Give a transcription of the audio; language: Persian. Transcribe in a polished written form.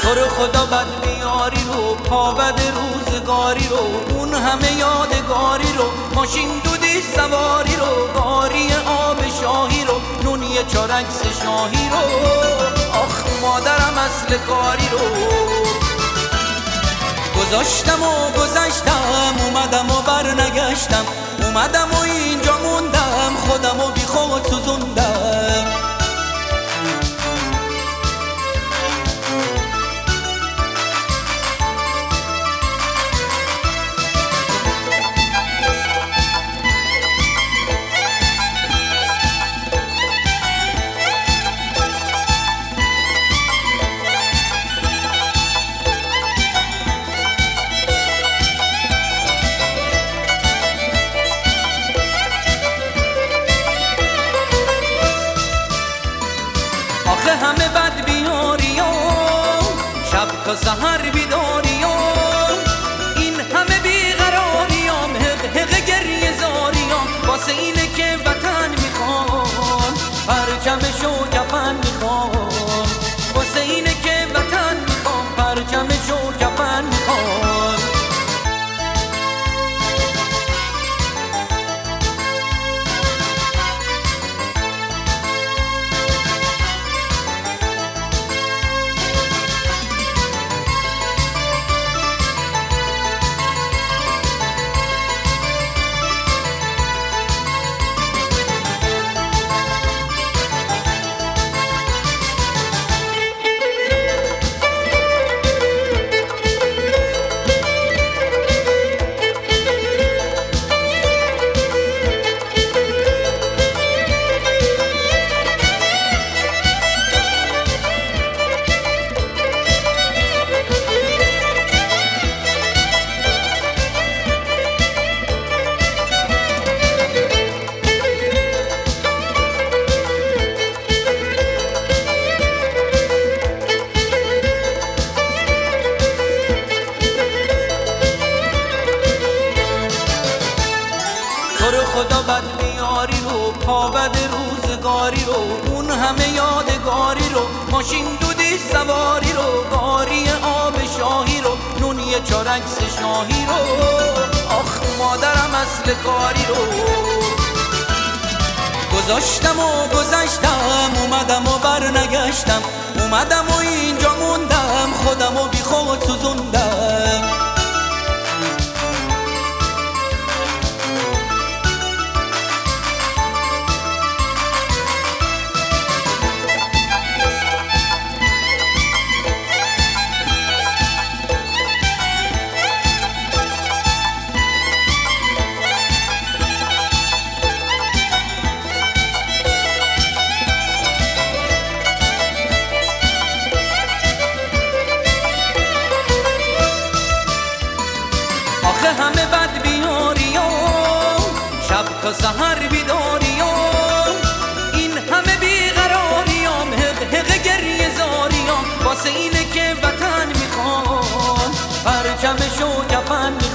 رو خدا بد بیاری رو، پا بد روزگاری رو، اون همه یادگاری رو، ماشین دودی سواری رو، گاری آب شاهی رو، نونی چارکس شاهی رو، آخ مادرم اصل کاری رو گذاشتم و گذشتم، اومدم و برنگشتم، اومدم و اینجا موندم، خودم و بی خود سوزوندم. آخه همه بد بیاریام، شب تا سحر بیداریام، این همه بیقراریام، حق حق گریه زاریام، واسه اینه که وطن میخوان، پرچمشو کفن میخوان، واسه اینه که وطن میخوان، پرچمشو کفن میخوان. تو رو خدا بد بیاری رو، پا بد روزگاری رو، اون همه یادگاری رو، ماشین دودی سواری رو، گاری آب شاهی رو، نونی چارکس شاهی رو، آخ مادرم اصل کاری رو گذاشتم و گذشتم، اومدم و برنگشتم، اومدم و اینجا موندم، خودم و بی خود سوزوندم. آخه همه بد بیاریام، شب تا سحر بیداریام، این همه بیقراریام، حق حق گریه زاریام، واسه اینه که وطن میخوان، پرچمشو کفن